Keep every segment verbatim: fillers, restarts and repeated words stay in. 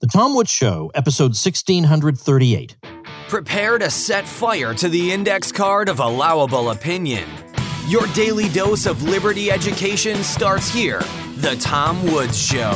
The Tom Woods Show, episode sixteen thirty-eight. Prepare to set fire to the index card of allowable opinion. Your daily dose of liberty education starts here. The Tom Woods Show.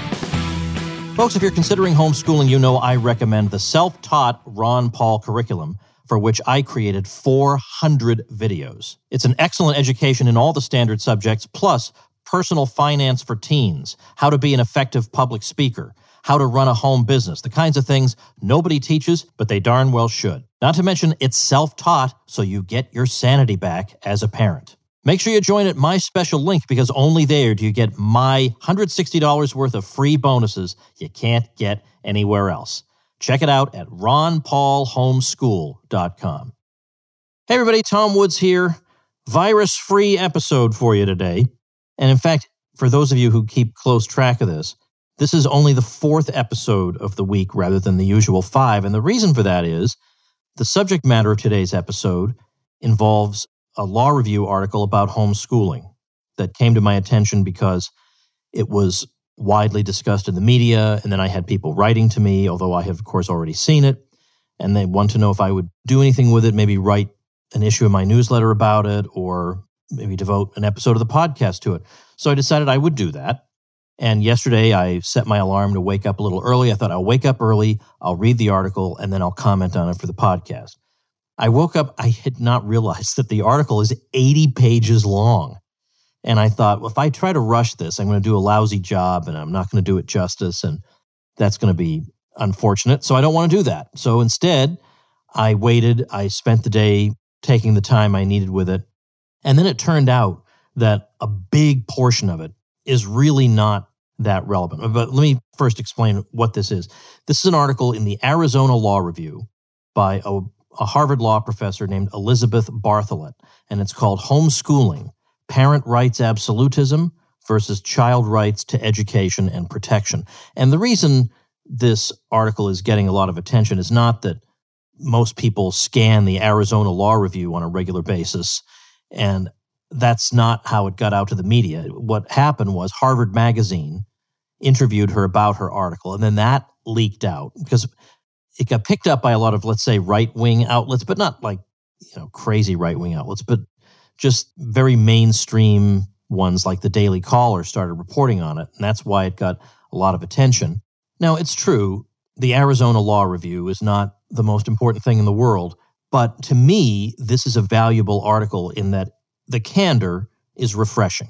Folks, if you're considering homeschooling, you know I recommend the self-taught Ron Paul curriculum, for which I created four hundred videos. It's an excellent education in all the standard subjects, plus personal finance for teens, how to be an effective public speaker, how to run a home business, the kinds of things nobody teaches, but they darn well should. Not to mention, it's self-taught, so you get your sanity back as a parent. Make sure you join at my special link, because only there do you get my one hundred sixty dollars worth of free bonuses you can't get anywhere else. Check it out at ron paul homeschool dot com. Hey everybody, Tom Woods here. Virus-free episode for you today. And in fact, for those of you who keep close track of this, this is only the fourth episode of the week rather than the usual five. And the reason for that is the subject matter of today's episode involves a law review article about homeschooling that came to my attention because it was widely discussed in the media. And then I had people writing to me, although I have, of course, already seen it. And they want to know if I would do anything with it, maybe write an issue in my newsletter about it, or maybe devote an episode of the podcast to it. So I decided I would do that. And yesterday, I set my alarm to wake up a little early. I thought I'll wake up early, I'll read the article, and then I'll comment on it for the podcast. I woke up, I had not realized that the article is eighty pages long. And I thought, well, if I try to rush this, I'm going to do a lousy job, and I'm not going to do it justice, and that's going to be unfortunate. So I don't want to do that. So instead, I waited. I spent the day taking the time I needed with it. And then it turned out that a big portion of it is really not that relevant. But let me first explain what this is. This is an article in the Arizona Law Review by a, a Harvard law professor named Elizabeth Bartholet, and it's called Homeschooling, Parent Rights Absolutism versus Child Rights to Education and Protection. And the reason this article is getting a lot of attention is not that most people scan the Arizona Law Review on a regular basis, and that's not how it got out to the media. What happened was Harvard Magazine interviewed her about her article, and then that leaked out because it got picked up by a lot of, let's say, right-wing outlets, but not like, you know, crazy right-wing outlets, but just very mainstream ones like the Daily Caller started reporting on it, and that's why it got a lot of attention. Now, it's true, the Arizona Law Review is not the most important thing in the world, but to me, this is a valuable article in that the candor is refreshing.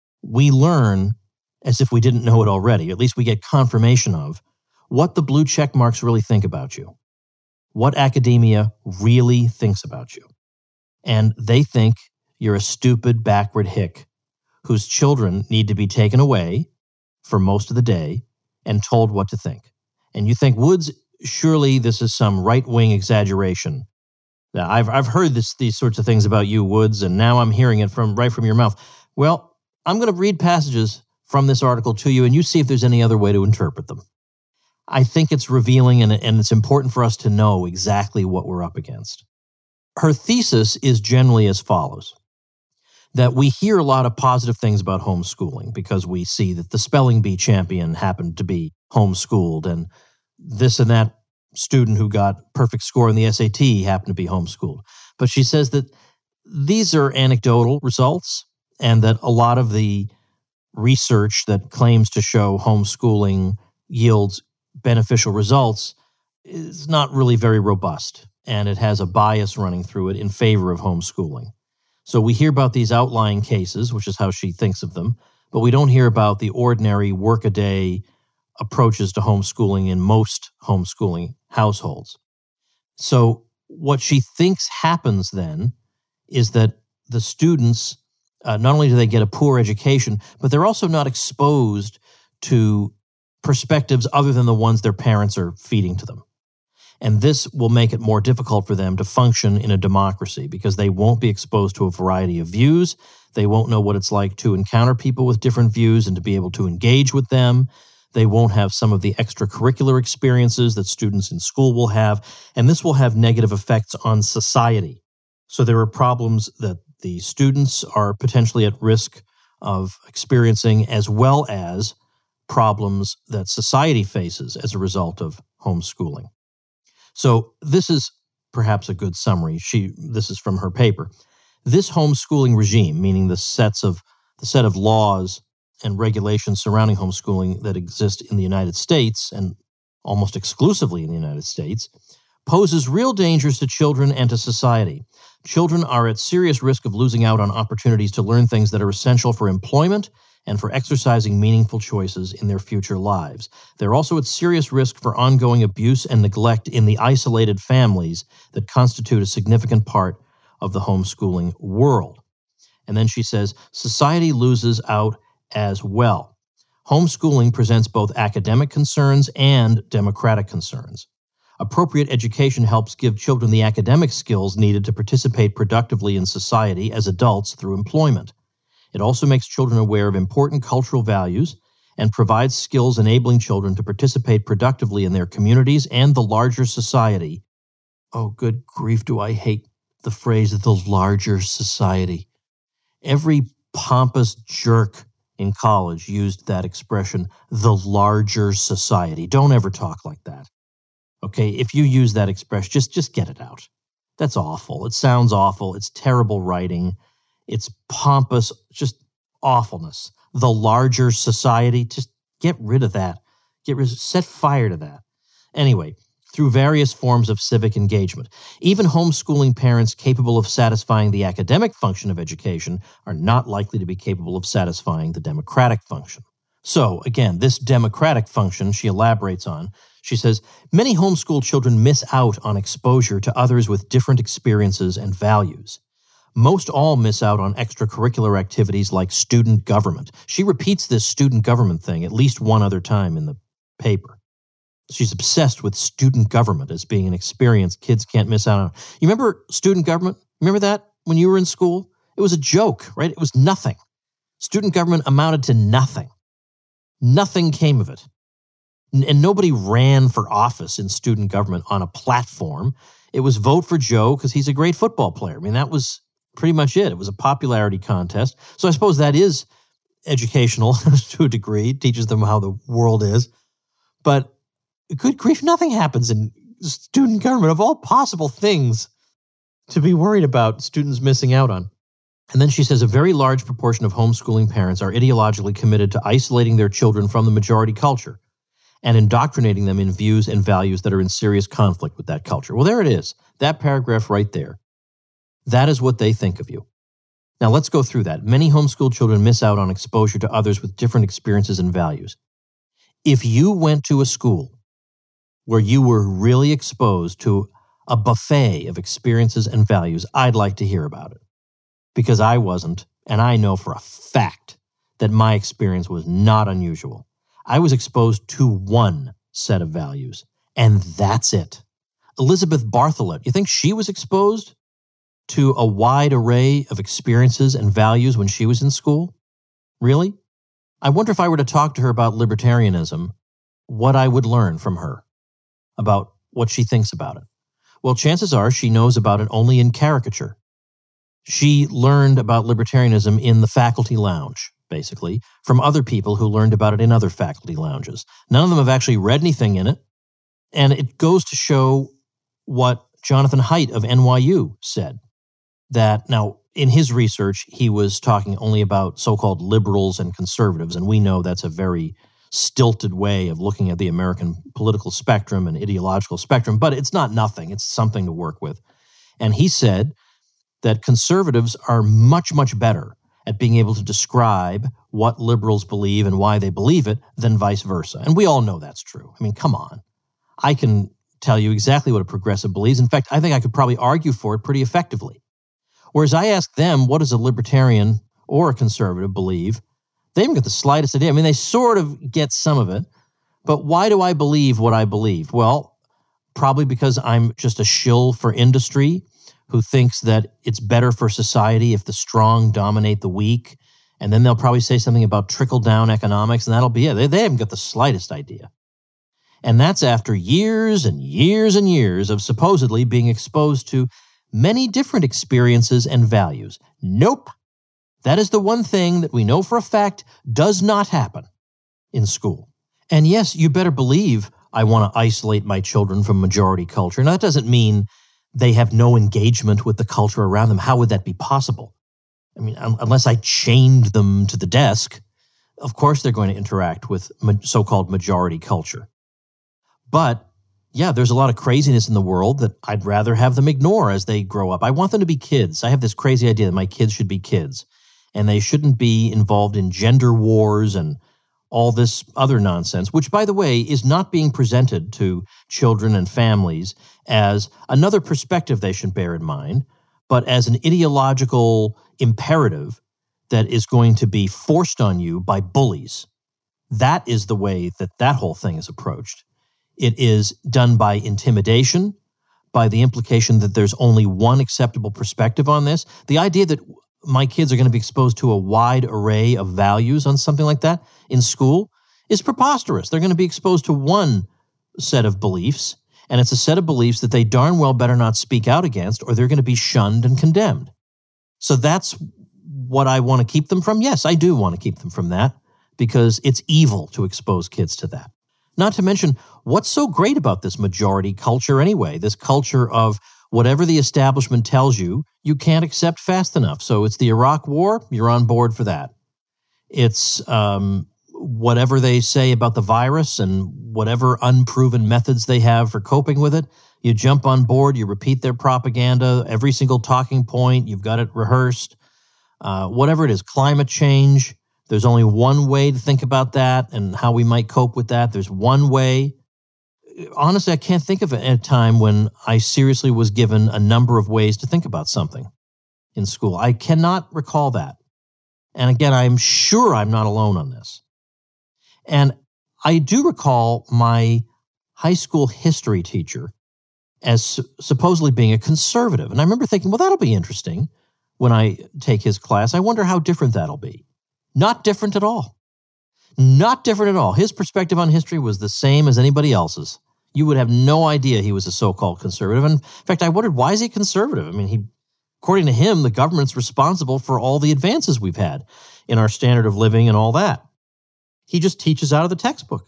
We learn, as if we didn't know it already, at least we get confirmation of, what the blue check marks really think about you, what academia really thinks about you. And they think you're a stupid, backward hick whose children need to be taken away for most of the day and told what to think. And you think, Woods, surely this is some right-wing exaggeration. Now, I've I've heard this these sorts of things about you, Woods, and now I'm hearing it from right from your mouth. Well, I'm going to read passages from this article to you, and you see if there's any other way to interpret them. I think it's revealing, and, and it's important for us to know exactly what we're up against. Her thesis is generally as follows, that we hear a lot of positive things about homeschooling because we see that the spelling bee champion happened to be homeschooled, and this and that student who got perfect score in the S A T happened to be homeschooled. But she says that these are anecdotal results and that a lot of the research that claims to show homeschooling yields beneficial results is not really very robust, and it has a bias running through it in favor of homeschooling. So we hear about these outlying cases, which is how she thinks of them, but we don't hear about the ordinary workaday approaches to homeschooling in most homeschooling households. So what she thinks happens then is that the students, uh, not only do they get a poor education, but they're also not exposed to perspectives other than the ones their parents are feeding to them. And this will make it more difficult for them to function in a democracy because they won't be exposed to a variety of views. They won't know what it's like to encounter people with different views and to be able to engage with them. They won't have some of the extracurricular experiences that students in school will have, and this will have negative effects on society. So there are problems that the students are potentially at risk of experiencing, as well as problems that society faces as a result of homeschooling. So this is perhaps a good summary. She, this is from her paper. This homeschooling regime, meaning the sets of the set of laws and regulations surrounding homeschooling that exist in the United States and almost exclusively in the United States, poses real dangers to children and to society. Children are at serious risk of losing out on opportunities to learn things that are essential for employment and for exercising meaningful choices in their future lives. They're also at serious risk for ongoing abuse and neglect in the isolated families that constitute a significant part of the homeschooling world. And then she says, society loses out as well. Homeschooling presents both academic concerns and democratic concerns. Appropriate education helps give children the academic skills needed to participate productively in society as adults through employment. It also makes children aware of important cultural values and provides skills enabling children to participate productively in their communities and the larger society. Oh, good grief, do I hate the phrase the larger society. Every pompous jerk in college used that expression, the larger society. Don't ever talk like that. Okay, if you use that expression, just, just get it out. That's awful. It sounds awful. It's terrible writing. It's pompous, just awfulness. The larger society, just get rid of that. Get rid, set fire to that. Anyway, through various forms of civic engagement, even homeschooling parents capable of satisfying the academic function of education are not likely to be capable of satisfying the democratic function. So, again, this democratic function she elaborates on. She says, many homeschool children miss out on exposure to others with different experiences and values. Most all miss out on extracurricular activities like student government. She repeats this student government thing at least one other time in the paper. She's obsessed with student government as being an experience kids can't miss out on. You remember student government? Remember that when you were in school? It was a joke, right? It was nothing. Student government amounted to nothing. Nothing came of it. And nobody ran for office in student government on a platform. It was vote for Joe because he's a great football player. I mean, that was pretty much it. It was a popularity contest. So I suppose that is educational to a degree. It teaches them how the world is. But good grief, nothing happens in student government of all possible things to be worried about students missing out on. And then she says a very large proportion of homeschooling parents are ideologically committed to isolating their children from the majority culture and indoctrinating them in views and values that are in serious conflict with that culture. Well, there it is. That paragraph right there. That is what they think of you. Now, let's go through that. Many homeschool children miss out on exposure to others with different experiences and values. If you went to a school where you were really exposed to a buffet of experiences and values, I'd like to hear about it. Because I wasn't, and I know for a fact that my experience was not unusual. I was exposed to one set of values, and that's it. Elizabeth Bartholet, you think she was exposed to a wide array of experiences and values when she was in school? Really? I wonder if I were to talk to her about libertarianism, what I would learn from her about what she thinks about it. Well, chances are she knows about it only in caricature. She learned about libertarianism in the faculty lounge, basically, from other people who learned about it in other faculty lounges. None of them have actually read anything in it. And it goes to show what Jonathan Haidt of N Y U said, that now in his research, he was talking only about so-called liberals and conservatives, and we know that's a very stilted way of looking at the American political spectrum and ideological spectrum, but it's not nothing. It's something to work with. And he said that conservatives are much, much better at being able to describe what liberals believe and why they believe it than vice versa. And we all know that's true. I mean, come on. I can tell you exactly what a progressive believes. In fact, I think I could probably argue for it pretty effectively. Whereas I ask them, what does a libertarian or a conservative believe? They haven't got the slightest idea. I mean, they sort of get some of it, but why do I believe what I believe? Well, probably because I'm just a shill for industry who thinks that it's better for society if the strong dominate the weak. And then they'll probably say something about trickle-down economics, and that'll be it. They, they haven't got the slightest idea. And that's after years and years and years of supposedly being exposed to many different experiences and values. Nope. That is the one thing that we know for a fact does not happen. in school. And yes, you better believe I want to isolate my children from majority culture. Now, that doesn't mean they have no engagement with the culture around them. How would that be possible? I mean, un- unless I chained them to the desk, of course they're going to interact with ma- so-called majority culture. But yeah, there's a lot of craziness in the world that I'd rather have them ignore as they grow up. I want them to be kids. I have this crazy idea that my kids should be kids, and they shouldn't be involved in gender wars and all this other nonsense, which, by the way, is not being presented to children and families as another perspective they should bear in mind, but as an ideological imperative that is going to be forced on you by bullies. That is the way that that whole thing is approached. It is done by intimidation, by the implication that there's only one acceptable perspective on this. The idea that my kids are going to be exposed to a wide array of values on something like that in school is preposterous. They're going to be exposed to one set of beliefs, and it's a set of beliefs that they darn well better not speak out against, or they're going to be shunned and condemned. So that's what I want to keep them from. Yes, I do want to keep them from that, because it's evil to expose kids to that. Not to mention, what's so great about this majority culture anyway? This culture of whatever the establishment tells you, you can't accept fast enough. So it's the Iraq War, you're on board for that. It's um, whatever they say about the virus and whatever unproven methods they have for coping with it, you jump on board, you repeat their propaganda, every single talking point, you've got it rehearsed. Uh, whatever it is, climate change, there's only one way to think about that and how we might cope with that. There's one way. Honestly, I can't think of a time when I seriously was given a number of ways to think about something in school. I cannot recall that. And again, I'm sure I'm not alone on this. And I do recall my high school history teacher as su- supposedly being a conservative. And I remember thinking, well, that'll be interesting when I take his class. I wonder how different that'll be. Not different at all. Not different at all. His perspective on history was the same as anybody else's. You would have no idea he was a so-called conservative. And in fact, I wondered, why is he conservative? I mean, he, according to him, the government's responsible for all the advances we've had in our standard of living and all that. He just teaches out of the textbook.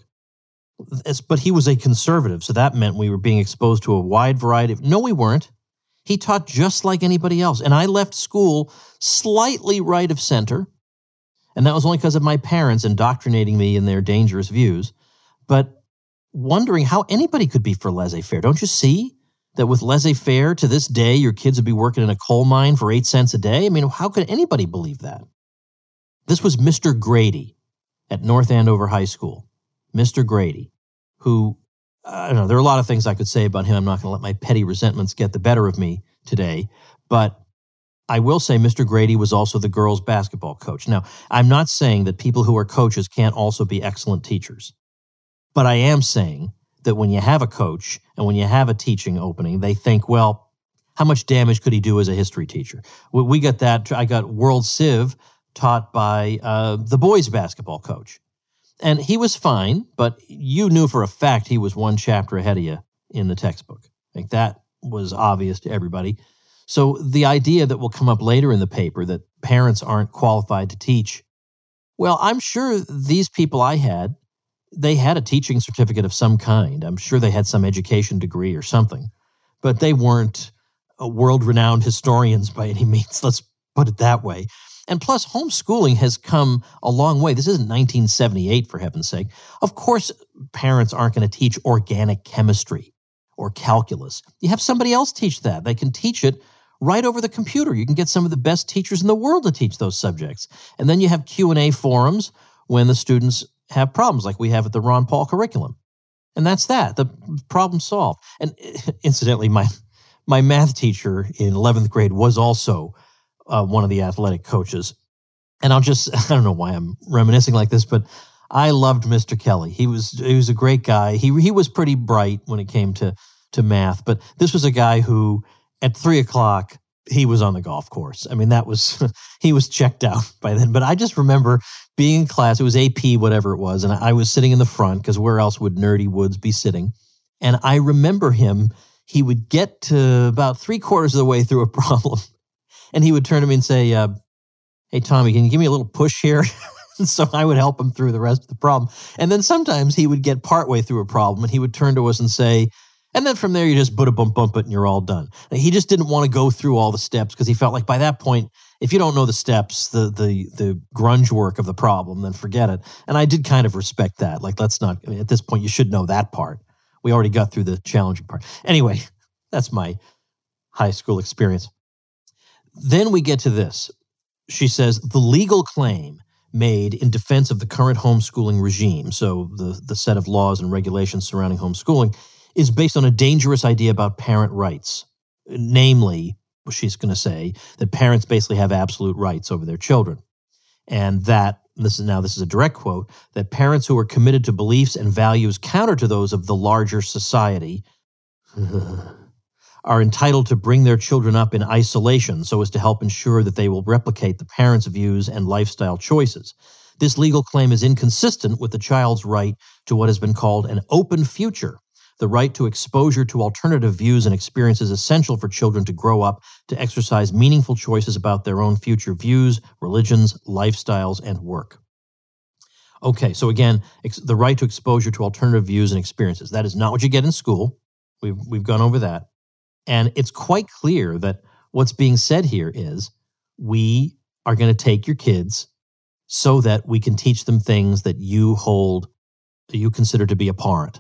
It's, but he was a conservative, so that meant we were being exposed to a wide variety of... No, we weren't. He taught just like anybody else. And I left school slightly right of center. And that was only because of my parents indoctrinating me in their dangerous views. But wondering how anybody could be for laissez-faire. Don't you see that with laissez-faire, to this day, your kids would be working in a coal mine for eight cents a day? I mean, how could anybody believe that? This was Mister Grady at North Andover High School. Mister Grady, who, I don't know, there are a lot of things I could say about him. I'm not going to let my petty resentments get the better of me today. But I will say Mister Grady was also the girls' basketball coach. Now, I'm not saying that people who are coaches can't also be excellent teachers. But I am saying that when you have a coach and when you have a teaching opening, they think, well, how much damage could he do as a history teacher? We, we got that. I got World Civ taught by uh, the boys' basketball coach. And he was fine, but you knew for a fact he was one chapter ahead of you in the textbook. Like that was obvious to everybody. So the idea that will come up later in the paper that parents aren't qualified to teach, well, I'm sure these people I had, they had a teaching certificate of some kind. I'm sure they had some education degree or something, but they weren't world-renowned historians by any means. Let's put it that way. And plus, homeschooling has come a long way. This isn't nineteen seventy-eight, for heaven's sake. Of course, parents aren't going to teach organic chemistry or calculus. You have somebody else teach that. They can teach it right over the computer. You can get some of the best teachers in the world to teach those subjects. And then you have Q and A forums when the students have problems like we have at the Ron Paul curriculum. And that's that. The problem solved. And incidentally, my my math teacher in eleventh grade was also uh, one of the athletic coaches. And I'll just, I don't know why I'm reminiscing like this, but I loved Mister Kelly. He was he was a great guy. He he was pretty bright when it came to, to math. But this was a guy who, at three o'clock, he was on the golf course. I mean, that was, he was checked out by then. But I just remember being in class, it was A P, whatever it was, and I was sitting in the front, because where else would Nerdy Woods be sitting? And I remember him, he would get to about three quarters of the way through a problem, and he would turn to me and say, uh, hey, Tommy, can you give me a little push here? So I would help him through the rest of the problem. And then sometimes he would get partway through a problem and he would turn to us and say, and then from there you just bada bump bump it and you're all done. He just didn't want to go through all the steps because he felt like by that point, if you don't know the steps, the the the grunge work of the problem, then forget it. And I did kind of respect that. Like, let's not, I mean, at this point, you should know that part. We already got through the challenging part. Anyway, that's my high school experience. Then we get to this. She says, the legal claim made in defense of the current homeschooling regime, so the, the set of laws and regulations surrounding homeschooling, is based on a dangerous idea about parent rights. Namely, she's going to say that parents basically have absolute rights over their children. And that, this is now this is a direct quote, that parents who are committed to beliefs and values counter to those of the larger society are entitled to bring their children up in isolation so as to help ensure that they will replicate the parents' views and lifestyle choices. This legal claim is inconsistent with the child's right to what has been called an open future. The right to exposure to alternative views and experiences is essential for children to grow up to exercise meaningful choices about their own future views, religions, lifestyles, and work. Okay, so again, ex- the right to exposure to alternative views and experiences. That is not what you get in school. We've, we've gone over that. And it's quite clear that what's being said here is we are going to take your kids so that we can teach them things that you hold, you consider to be abhorrent.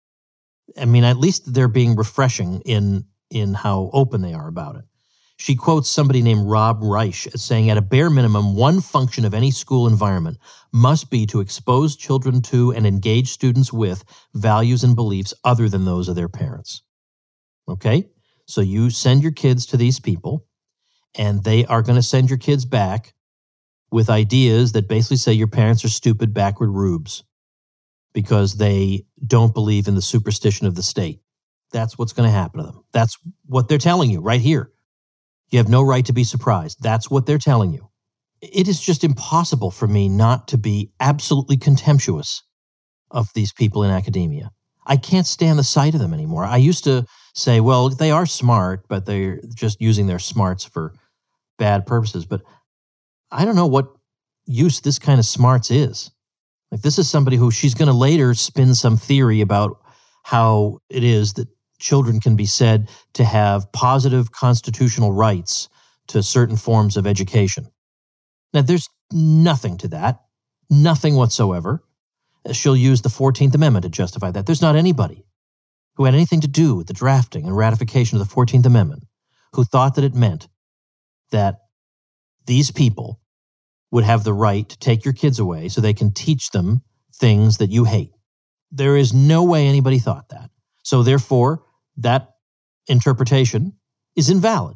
I mean, at least they're being refreshing in, in how open they are about it. She quotes somebody named Rob Reich as saying, at a bare minimum, one function of any school environment must be to expose children to and engage students with values and beliefs other than those of their parents. Okay? So you send your kids to these people, and they are going to send your kids back with ideas that basically say your parents are stupid, backward rubes because they don't believe in the superstition of the state. That's what's going to happen to them. That's what they're telling you right here. You have no right to be surprised. That's what they're telling you. It is just impossible for me not to be absolutely contemptuous of these people in academia. I can't stand the sight of them anymore. I used to say, well, they are smart, but they're just using their smarts for bad purposes. But I don't know what use this kind of smarts is. Like, this is somebody who she's going to later spin some theory about how it is that children can be said to have positive constitutional rights to certain forms of education. Now, there's nothing to that, nothing whatsoever. She'll use the fourteenth Amendment to justify that. There's not anybody who had anything to do with the drafting and ratification of the fourteenth Amendment who thought that it meant that these people would have the right to take your kids away so they can teach them things that you hate. There is no way anybody thought that. So therefore, that interpretation is invalid.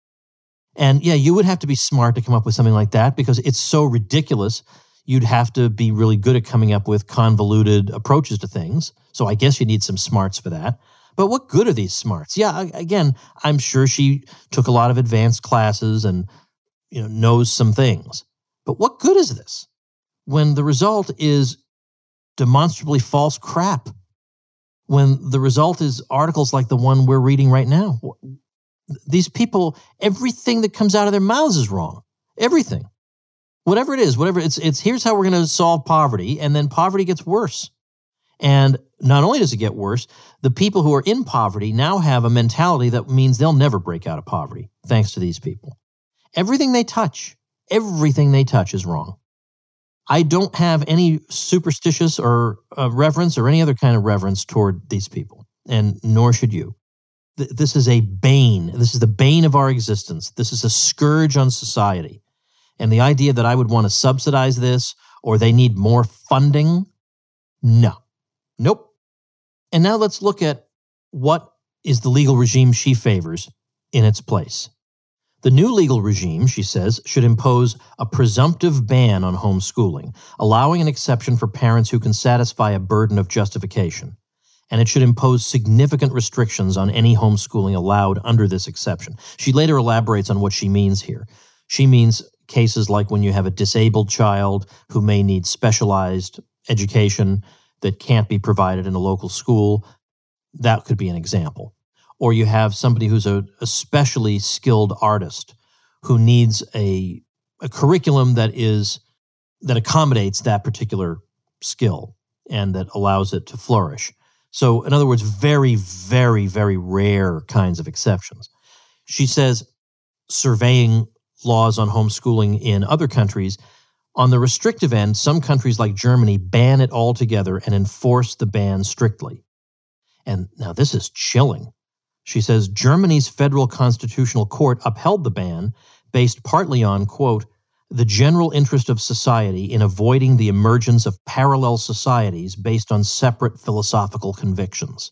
And yeah, you would have to be smart to come up with something like that because it's so ridiculous. You'd have to be really good at coming up with convoluted approaches to things. So I guess you need some smarts for that. But what good are these smarts? Yeah, again, I'm sure she took a lot of advanced classes and, you know, knows some things. But what good is this when the result is demonstrably false crap? When the result is articles like the one we're reading right now? These people, everything that comes out of their mouths is wrong. Everything. Whatever it is, whatever it's, it's here's how we're going to solve poverty, and then poverty gets worse. And not only does it get worse, the people who are in poverty now have a mentality that means they'll never break out of poverty, thanks to these people. Everything they touch, everything they touch is wrong. I don't have any superstitious or uh, reverence or any other kind of reverence toward these people, and nor should you. Th- this is a bane. This is the bane of our existence. This is a scourge on society. And the idea that I would want to subsidize this or they need more funding, no. Nope. And now let's look at what is the legal regime she favors in its place. The new legal regime, she says, should impose a presumptive ban on homeschooling, allowing an exception for parents who can satisfy a burden of justification. And it should impose significant restrictions on any homeschooling allowed under this exception. She later elaborates on what she means here. She means cases like when you have a disabled child who may need specialized education that can't be provided in a local school. That could be an example. Or you have somebody who's a especially skilled artist who needs a, a curriculum that is that accommodates that particular skill and that allows it to flourish. So, in other words, very, very, very rare kinds of exceptions. She says, surveying laws on homeschooling in other countries, on the restrictive end, some countries like Germany ban it altogether and enforce the ban strictly. And now this is chilling. She says Germany's federal constitutional court upheld the ban based partly on, quote, the general interest of society in avoiding the emergence of parallel societies based on separate philosophical convictions.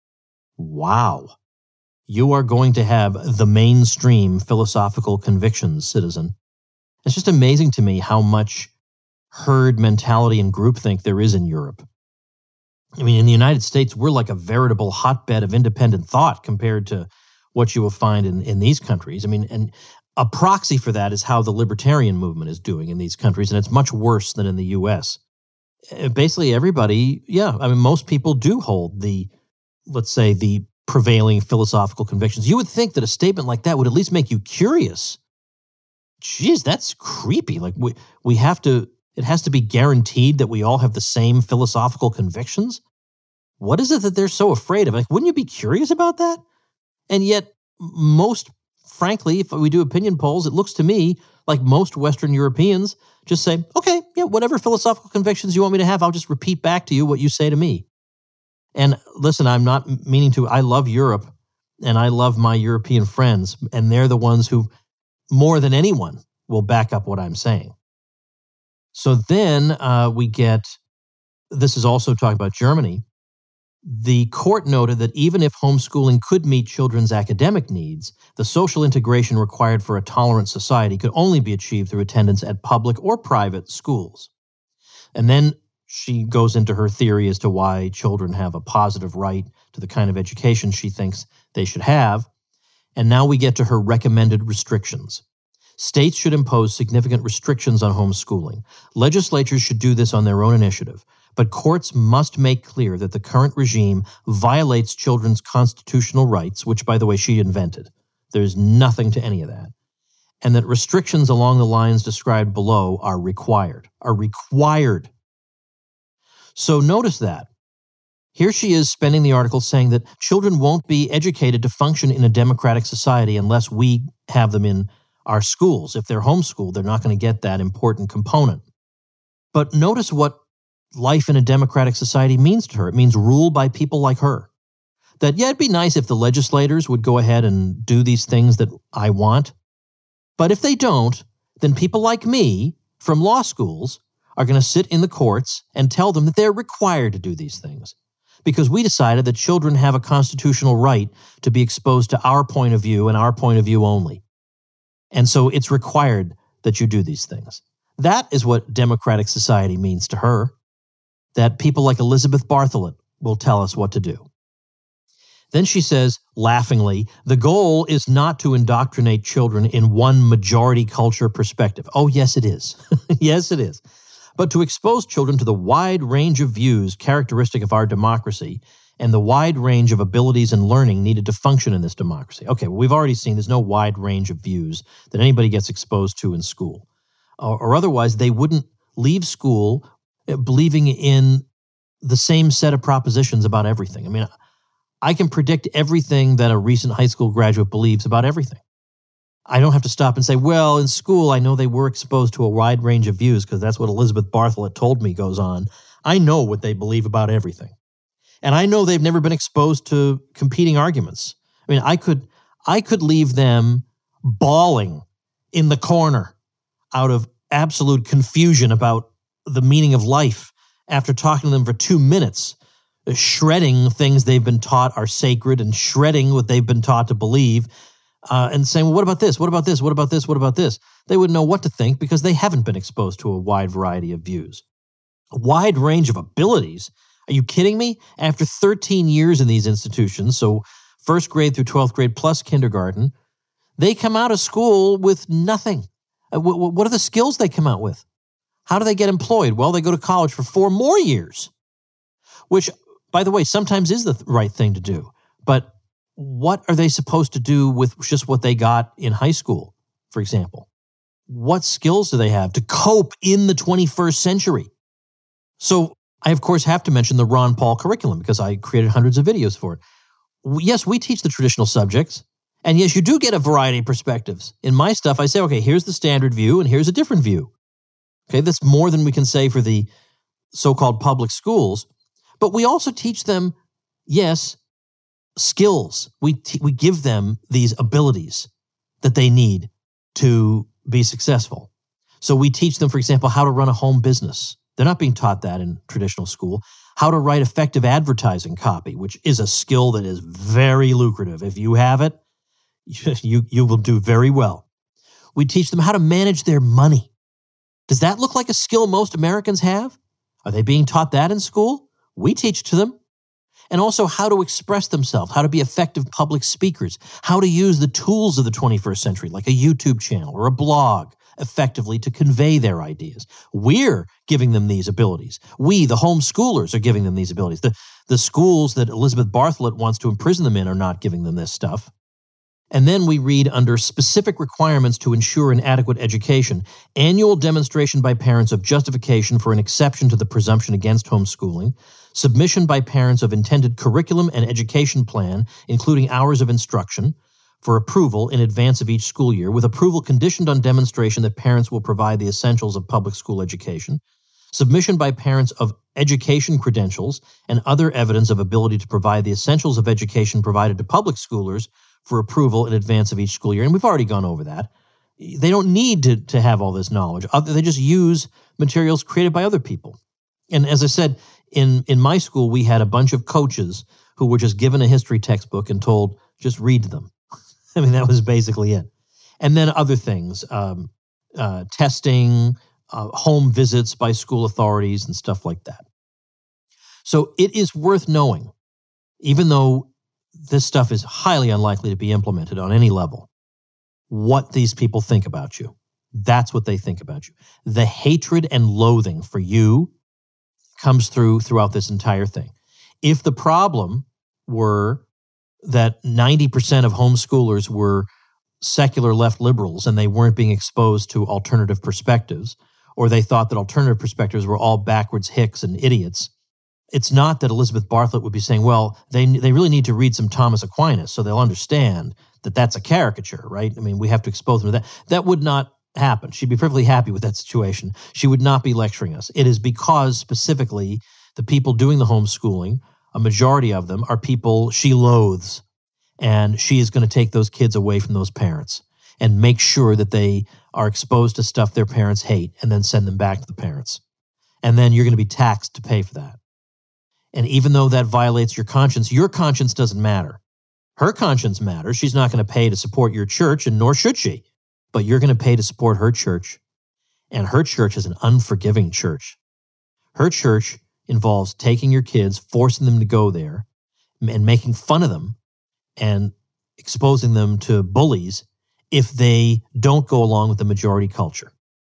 Wow. You are going to have the mainstream philosophical convictions, citizen. It's just amazing to me how much herd mentality and groupthink there is in Europe. I mean, in the United States, we're like a veritable hotbed of independent thought compared to what you will find in, in these countries. I mean, and a proxy for that is how the libertarian movement is doing in these countries, and it's much worse than in the U S. Basically, everybody, yeah, I mean, most people do hold the, let's say, the prevailing philosophical convictions. You would think that a statement like that would at least make you curious. Geez, that's creepy. Like, we, we have to, it has to be guaranteed that we all have the same philosophical convictions? What is it that they're so afraid of? Like, wouldn't you be curious about that? And yet, most frankly, if we do opinion polls, it looks to me like most Western Europeans just say, okay, yeah, whatever philosophical convictions you want me to have, I'll just repeat back to you what you say to me. And listen, I'm not meaning to, I love Europe and I love my European friends, and they're the ones who, more than anyone, will back up what I'm saying. So then uh, we get, this is also talking about Germany. The court noted that even if homeschooling could meet children's academic needs, the social integration required for a tolerant society could only be achieved through attendance at public or private schools. And then she goes into her theory as to why children have a positive right to the kind of education she thinks they should have. And now we get to her recommended restrictions. States should impose significant restrictions on homeschooling. Legislatures should do this on their own initiative. But courts must make clear that the current regime violates children's constitutional rights, which, by the way, she invented. There's nothing to any of that. And that restrictions along the lines described below are required, are required. So notice that. Here she is spending the article saying that children won't be educated to function in a democratic society unless we have them in our schools. If they're homeschooled, they're not going to get that important component. But notice what life in a democratic society means to her. It means rule by people like her. That, yeah, it'd be nice if the legislators would go ahead and do these things that I want. But if they don't, then people like me from law schools are going to sit in the courts and tell them that they're required to do these things. Because we decided that children have a constitutional right to be exposed to our point of view and our point of view only. And so it's required that you do these things. That is what democratic society means to her. That people like Elizabeth Bartholet will tell us what to do. Then she says, laughingly, the goal is not to indoctrinate children in one majority culture perspective. Oh, yes, it is. Yes, it is. But to expose children to the wide range of views characteristic of our democracy and the wide range of abilities and learning needed to function in this democracy. Okay, well, we've already seen there's no wide range of views that anybody gets exposed to in school. Or, or otherwise, they wouldn't leave school believing in the same set of propositions about everything. I mean, I can predict everything that a recent high school graduate believes about everything. I don't have to stop and say, well, in school, I know they were exposed to a wide range of views because that's what Elizabeth Bartholet told me goes on. I know what they believe about everything. And I know they've never been exposed to competing arguments. I mean, I could, I could leave them bawling in the corner out of absolute confusion about the meaning of life after talking to them for two minutes, shredding things they've been taught are sacred and shredding what they've been taught to believe, uh, and saying, well, what about this? What about this? What about this? What about this? They wouldn't know what to think because they haven't been exposed to a wide variety of views. A wide range of abilities? Are you kidding me? After thirteen years in these institutions, so first grade through twelfth grade plus kindergarten, they come out of school with nothing. What are the skills they come out with? How do they get employed? Well, they go to college for four more years, which, by the way, sometimes is the right thing to do. But what are they supposed to do with just what they got in high school, for example? what skills do they have to cope in the twenty-first century? So I, of course, have to mention the Ron Paul curriculum because I created hundreds of videos for it. Yes, we teach the traditional subjects. And yes, you do get a variety of perspectives. In my stuff, I say, okay, here's the standard view and here's a different view. Okay, that's more than we can say for the so-called public schools. But we also teach them, yes, skills. We t- we give them these abilities that they need to be successful. So we teach them, for example, how to run a home business. They're not being taught that in traditional school. How to write effective advertising copy, which is a skill that is very lucrative. If you have it, you, you will do very well. We teach them how to manage their money. Does that look like a skill most Americans have? Are they being taught that in school? We teach to them. And also how to express themselves, how to be effective public speakers, how to use the tools of the twenty-first century, like a YouTube channel or a blog, effectively to convey their ideas. We're giving them these abilities. We, the homeschoolers, are giving them these abilities. The, the schools that Elizabeth Bartholet wants to imprison them in are not giving them this stuff. And then we read under specific requirements to ensure an adequate education, annual demonstration by parents of justification for an exception to the presumption against homeschooling, submission by parents of intended curriculum and education plan, including hours of instruction, for approval in advance of each school year, with approval conditioned on demonstration that parents will provide the essentials of public school education, submission by parents of education credentials and other evidence of ability to provide the essentials of education provided to public schoolers for approval in advance of each school year. And we've already gone over that. They don't need to, to have all this knowledge. They just use materials created by other people. And as I said, in, in my school, we had a bunch of coaches who were just given a history textbook and told, just read them. I mean, that was basically it. And then other things, um, uh, testing, uh, home visits by school authorities and stuff like that. So it is worth knowing, even though this stuff is highly unlikely to be implemented on any level, what these people think about you. That's what they think about you. The hatred and loathing for you comes through throughout this entire thing. If the problem were that ninety percent of homeschoolers were secular left liberals and they weren't being exposed to alternative perspectives, or they thought that alternative perspectives were all backwards hicks and idiots, it's not that Elizabeth Bartholet would be saying, well, they they really need to read some Thomas Aquinas so they'll understand that that's a caricature, right? I mean, we have to expose them to that. That would not happen. She'd be perfectly happy with that situation. She would not be lecturing us. It is because specifically the people doing the homeschooling, a majority of them, are people she loathes. And she is going to take those kids away from those parents and make sure that they are exposed to stuff their parents hate and then send them back to the parents. And then you're going to be taxed to pay for that. And even though that violates your conscience, your conscience doesn't matter. Her conscience matters. She's not going to pay to support your church, and nor should she. But you're going to pay to support her church. And her church is an unforgiving church. Her church involves taking your kids, forcing them to go there, and making fun of them and exposing them to bullies if they don't go along with the majority culture.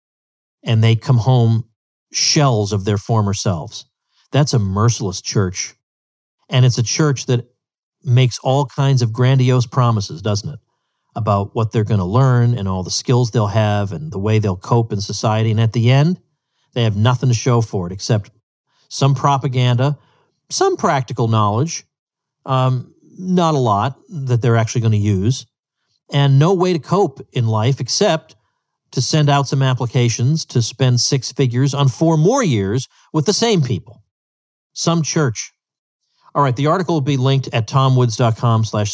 And they come home shells of their former selves. That's a merciless church. And it's a church that makes all kinds of grandiose promises, doesn't it? About what they're going to learn and all the skills they'll have and the way they'll cope in society. And at the end, they have nothing to show for it except some propaganda, some practical knowledge, um, not a lot that they're actually going to use, and no way to cope in life except to send out some applications to spend six figures on four more years with the same people. Some church. All right, the article will be linked at tomwoods.com slash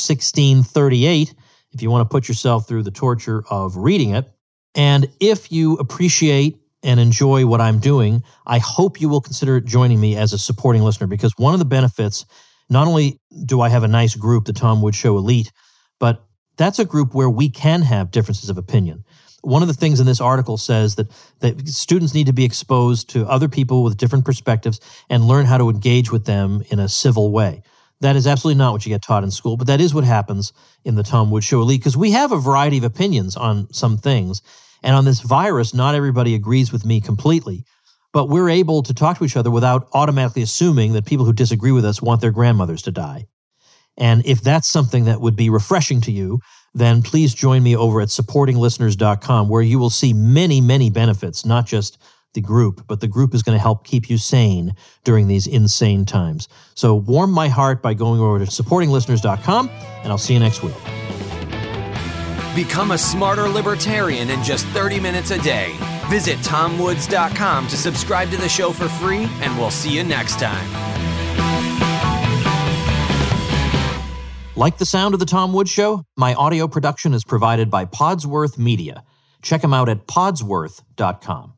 1638 if you want to put yourself through the torture of reading it. And if you appreciate and enjoy what I'm doing, I hope you will consider joining me as a supporting listener, because one of the benefits, not only do I have a nice group, the Tom Woods Show Elite, but that's a group where we can have differences of opinion. One of the things in this article says that, that students need to be exposed to other people with different perspectives and learn how to engage with them in a civil way. That is absolutely not what you get taught in school, but that is what happens in the Tom Woods Show Elite, because we have a variety of opinions on some things. And on this virus, not everybody agrees with me completely, but we're able to talk to each other without automatically assuming that people who disagree with us want their grandmothers to die. And if that's something that would be refreshing to you, then please join me over at supporting listeners dot com, where you will see many, many benefits, not just the group, but the group is going to help keep you sane during these insane times. So warm my heart by going over to supporting listeners dot com, and I'll see you next week. Become a smarter libertarian in just thirty minutes a day. Visit tom woods dot com to subscribe to the show for free, and we'll see you next time. Like the sound of The Tom Woods Show? My audio production is provided by Podsworth Media. Check them out at podsworth dot com.